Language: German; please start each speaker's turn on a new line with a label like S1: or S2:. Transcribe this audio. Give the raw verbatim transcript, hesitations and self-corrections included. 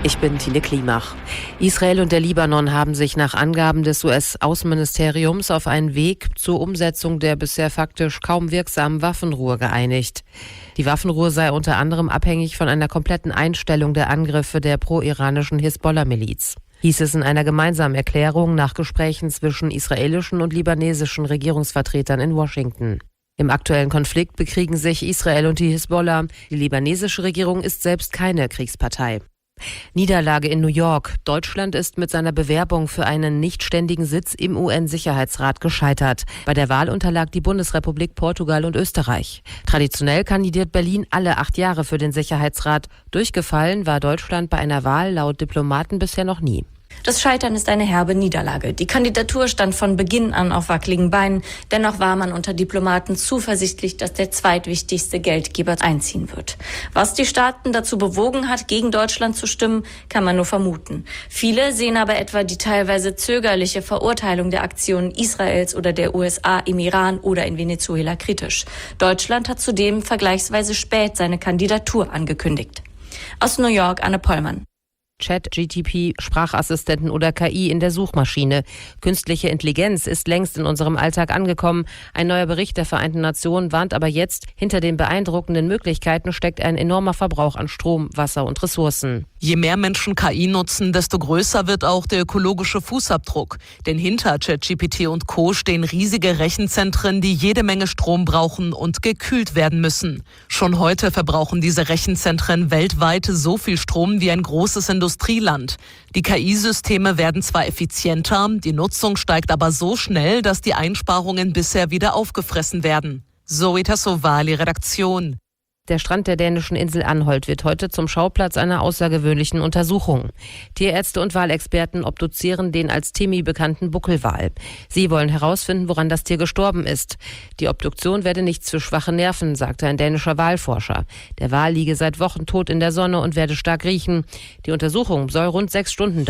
S1: Ich bin Tine Klimach. Israel und der Libanon haben sich nach Angaben des U S-Außenministeriums auf einen Weg zur Umsetzung der bisher faktisch kaum wirksamen Waffenruhe geeinigt. Die Waffenruhe sei unter anderem abhängig von einer kompletten Einstellung der Angriffe der pro-iranischen Hisbollah-Miliz, hieß es in einer gemeinsamen Erklärung nach Gesprächen zwischen israelischen und libanesischen Regierungsvertretern in Washington. Im aktuellen Konflikt bekriegen sich Israel und die Hisbollah. Die libanesische Regierung ist selbst keine Kriegspartei. Niederlage in New York. Deutschland ist mit seiner Bewerbung für einen nichtständigen Sitz im U N-Sicherheitsrat gescheitert. Bei der Wahl unterlag die Bundesrepublik Portugal und Österreich. Traditionell kandidiert Berlin alle acht Jahre für den Sicherheitsrat. Durchgefallen war Deutschland bei einer Wahl laut Diplomaten bisher noch nie.
S2: Das Scheitern ist eine herbe Niederlage. Die Kandidatur stand von Beginn an auf wackeligen Beinen. Dennoch war man unter Diplomaten zuversichtlich, dass der zweitwichtigste Geldgeber einziehen wird. Was die Staaten dazu bewogen hat, gegen Deutschland zu stimmen, kann man nur vermuten. Viele sehen aber etwa die teilweise zögerliche Verurteilung der Aktionen Israels oder der U S A im Iran oder in Venezuela kritisch. Deutschland hat zudem vergleichsweise spät seine Kandidatur angekündigt. Aus New York, Anne Pollmann.
S1: Chat G T P, Sprachassistenten oder K I in der Suchmaschine. Künstliche Intelligenz ist längst in unserem Alltag angekommen. Ein neuer Bericht der Vereinten Nationen warnt aber jetzt, hinter den beeindruckenden Möglichkeiten steckt ein enormer Verbrauch an Strom, Wasser und Ressourcen.
S3: Je mehr Menschen K I nutzen, desto größer wird auch der ökologische Fußabdruck. Denn hinter Chat G P T und Co. stehen riesige Rechenzentren, die jede Menge Strom brauchen und gekühlt werden müssen. Schon heute verbrauchen diese Rechenzentren weltweit so viel Strom wie ein großes Industrieland. Industrieland. Die K I-Systeme werden zwar effizienter, die Nutzung steigt aber so schnell, dass die Einsparungen bisher wieder aufgefressen werden. Zoe Tassovali, Redaktion.
S1: Der Strand der dänischen Insel Anholt wird heute zum Schauplatz einer außergewöhnlichen Untersuchung. Tierärzte und Walexperten obduzieren den als Timmy bekannten Buckelwal. Sie wollen herausfinden, woran das Tier gestorben ist. Die Obduktion werde nichts für schwache Nerven, sagte ein dänischer Walforscher. Der Wal liege seit Wochen tot in der Sonne und werde stark riechen. Die Untersuchung soll rund sechs Stunden dauern.